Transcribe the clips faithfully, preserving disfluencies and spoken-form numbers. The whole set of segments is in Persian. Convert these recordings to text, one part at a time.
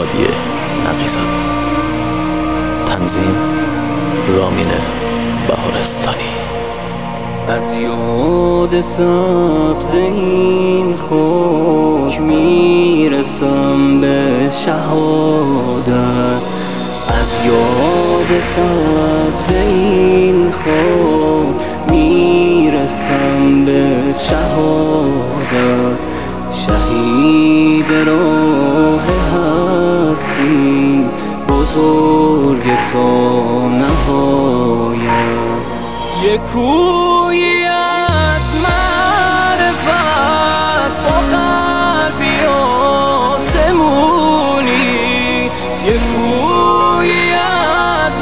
هادی نقیزاده. تنظیم رامین بهارستانی. از یاد سبز این خاک میرسم به شهادت، از یاد سبز این خاک میرسم به شهادت. شهید راه هستی بزرگ تا نهایت، یک کویی از معرفت با قلبی آسمونی، یک کویی از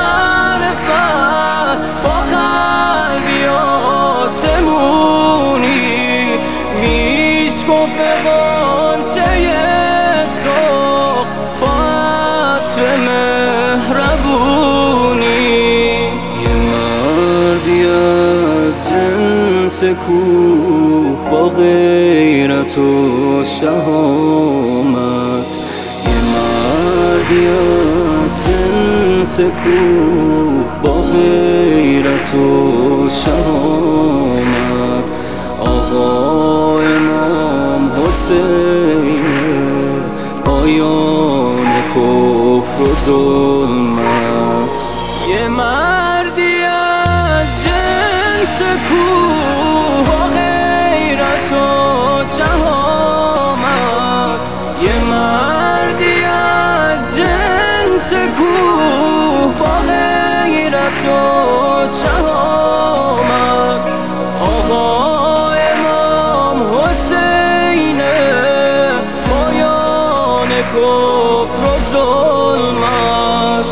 معرفت با قلبی آسمونی، میشکفه غنچه سرخ با عطر مهربونی. کوه با غیرت و شهامت، یه مردی از جنس کوه با غیرت و شهامت. آقا امام حسین پایان کفر و ظلمت، یه مردی از جنس کوه با غیرت و شهامت، یه مردی از جنس کوه با غیرت و شهامت. آقا امام حسین پایان کفر و ظلمت.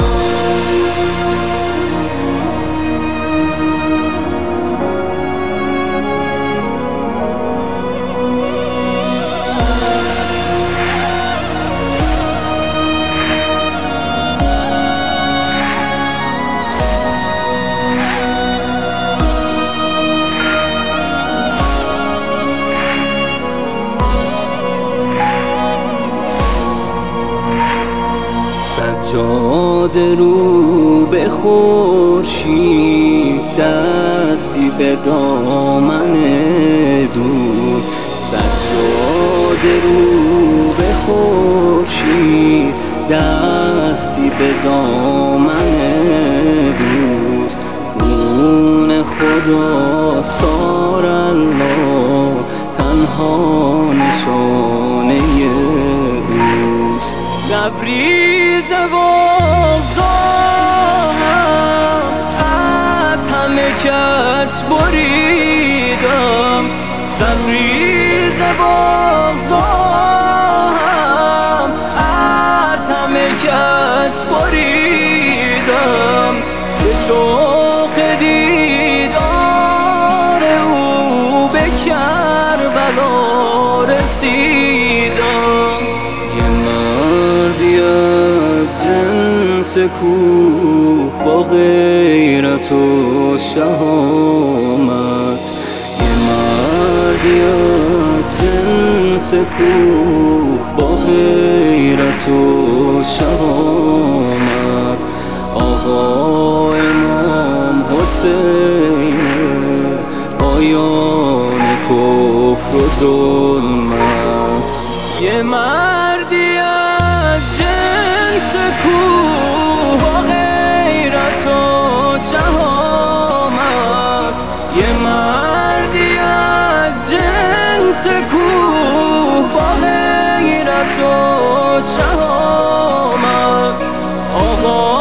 سجاد رو به خورشید، دستی به دامن دوست. سجاد رو به خورشید، دستی به دامن دوست. خون خدا سار الله تنها نشانه اوست. لبریز بازارم از همه کس بریدم، لبریز بازارم از همه کس بریدم. به شوق دیدار او به کربلا رسیدم، یه مردی از جنس کوه با غیرت و شهامت، یه مردی از جنس کوه با غیرت و شهامت. آقا امام حسین پایان کفر و ظلمت، یه مردی از جنس کوه با غیرت و شهامت، یه مردی از جنس کوه با غیرت و شهامت. آقا